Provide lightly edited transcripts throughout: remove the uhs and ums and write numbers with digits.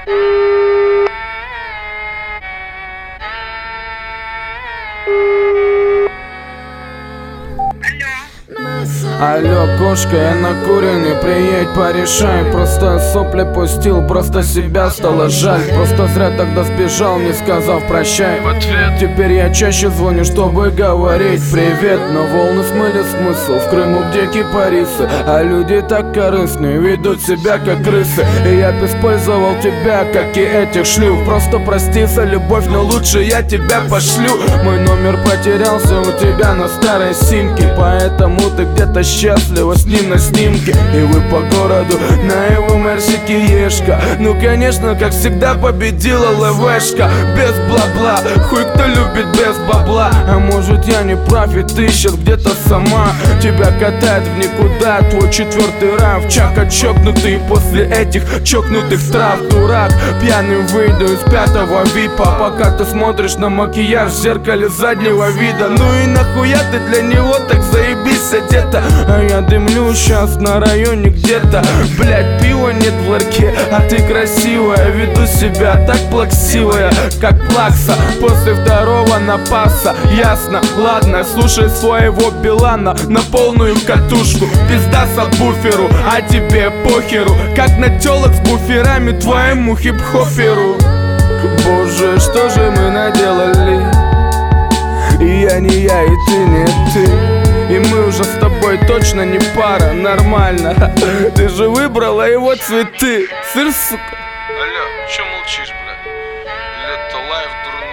Алло, кошка, я накуренный, приедь, порешай. Просто сопли пустил, просто себя стало жаль. Просто зря тогда сбежал, не сказав прощай. В ответ теперь я чаще звоню, чтобы говорить привет. Но волны смыли смысл в Крыму, где кипарисы. А люди так корыстные, ведут себя как крысы. И я б использовал тебя, как и этих шлюх. Просто прости за любовь, но лучше я тебя пошлю. Мой номер потерялся у тебя на старой симке, поэтому ты где-то счастлива с ним на снимке. И вы по городу на его мерсике ешка. Ну конечно, как всегда победила ЛВшка. Без бла-бла, хуй кто любит без бабла. А может я не прав, и ты сейчас где-то сама. Тебя катает в никуда твой четвертый рав. Чака чокнутый после этих чокнутых трав. Дурак, пьяным выйду из пятого випа, пока ты смотришь на макияж в зеркале заднего вида. Ну и нахуя ты для него так заебись одета? А я дымлю сейчас на районе где-то. Блять, пива нет в ларьке, а ты красивая. Веду себя так плаксивая, как плакса после второго напаса. Ясно, ладно, слушай своего Билана на полную катушку. Пизда сабвуферу, а тебе похеру, как на тёлок с буферами твоему хип-хоперу. Боже, что же мы наделали? Я не я, и ты не ты. И мы уже с тобой точно не пара, нормально. Ты же выбрала его цветы. Сыр, сука. Алло, чё молчишь, блядь? Или это лайв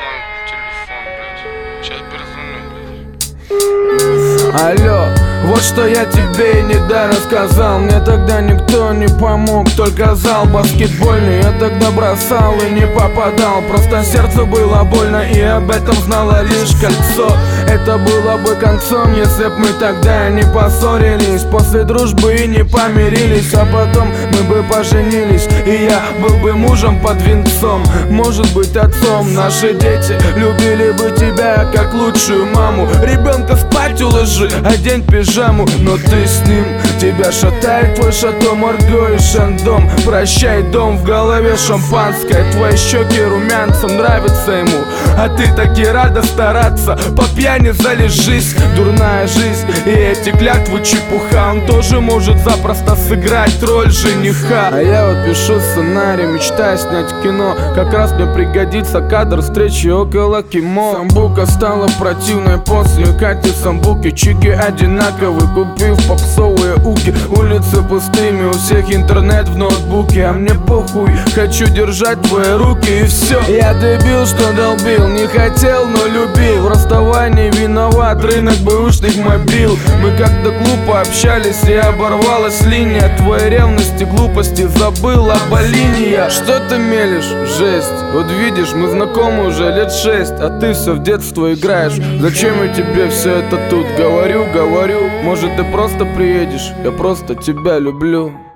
дурной телефон, блядь? Сейчас перезвоню, блядь. Алло, вот что я тебе не рассказал. Мне тогда никто не помог, только зал баскетбольный. Я тогда бросал и не попадал. Просто сердцу было больно, и об этом знало лишь кольцо. Это было бы концом, если б мы тогда не поссорились. После дружбы и не помирились, а потом мы бы поженились. И я был бы мужем под венцом, может быть отцом. Наши дети любили бы тебя как лучшую маму. Ребенка спать уложи, одень пижаму. Но ты с ним, тебя шатает твой Шато Марго и Шандом. Прощай, дом, в голове шампанское. Твои щеки румянцем, нравится ему, а ты таки рада стараться. По пьяни залежись, дурная жизнь и эти клятвы чепуха. Он тоже может запросто сыграть роль жениха. А я вот пишу сценарий, мечтаю снять кино. Как раз мне пригодится кадр встречи около КИМО. Самбука стала противной после Кати Самбуки. Чики одинаковые, купив попсовые уки. Улицы пустыми, у всех интернет в ноутбуке. А мне похуй, хочу держать твои руки и все. Я дебил, что долбил, не хотел, но любил. В расставании виноват рынок бэушных мобил. Мы как-то глупо общались, и оборвалась линия. Твоей ревности, глупости забыл об линия. Что ты мелешь? Жесть. Вот видишь, мы знакомы уже лет 6, а ты все в детство играешь. Зачем я тебе все это тут говорю? Может ты просто приедешь? Я просто тебя люблю.